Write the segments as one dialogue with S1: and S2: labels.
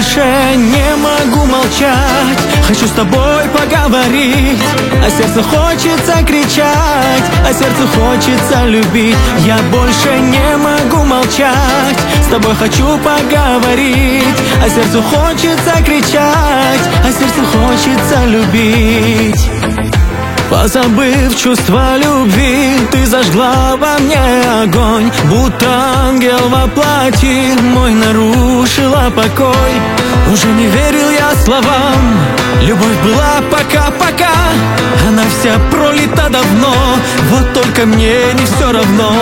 S1: больше не могу молчать. Хочу с тобой поговорить, а сердцу хочется кричать, а сердцу хочется любить. Я больше не могу молчать, с тобой хочу поговорить, а сердцу хочется кричать, а сердцу хочется любить. Позабыв чувства любви, ты зажгла во мне огонь, будто ангел во плоти мой нарушила покой. Уже не верил я словам, любовь была пока-пока, она вся пролита давно, вот только мне не все равно.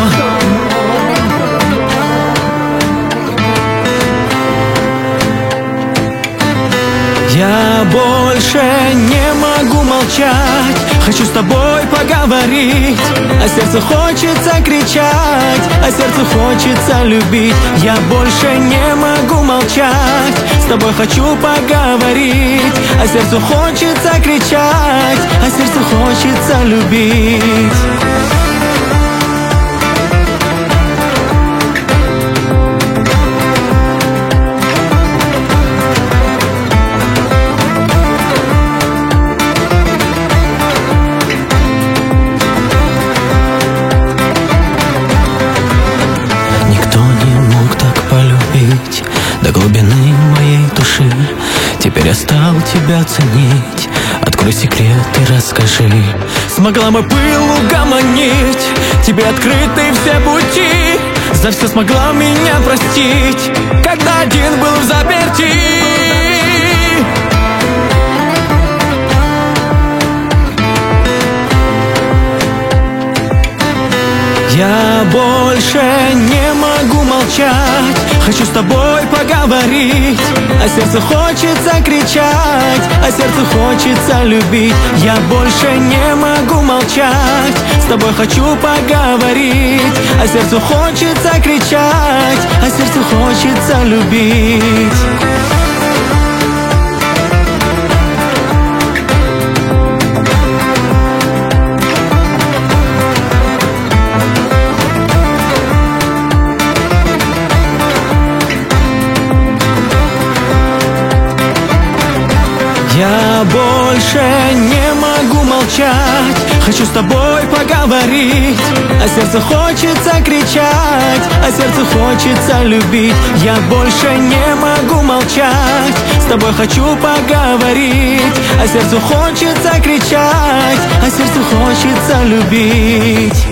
S1: Я больше не могу молчать, хочу с тобой поговорить, а сердцу хочется кричать, а сердцу хочется любить. Я больше не могу молчать, с тобой хочу поговорить, а сердцу хочется кричать, а сердцу хочется любить. До глубины моей души теперь я стал тебя ценить. Открой секрет и расскажи. Смогла мой пыл угомонить, тебе открыты все пути. За все смогла меня простить, когда один был в заперти. Я больше не могу молчать, хочу с тобой поговорить, а сердцу хочется кричать, а сердцу хочется любить. Я больше не могу молчать, с тобой хочу поговорить, а сердцу хочется кричать, а сердцу хочется любить. Я больше не могу молчать, хочу с тобой поговорить, а сердцу хочется кричать, а сердцу хочется любить. Я больше не могу молчать, с тобой хочу поговорить, а сердцу хочется кричать, а сердцу хочется любить.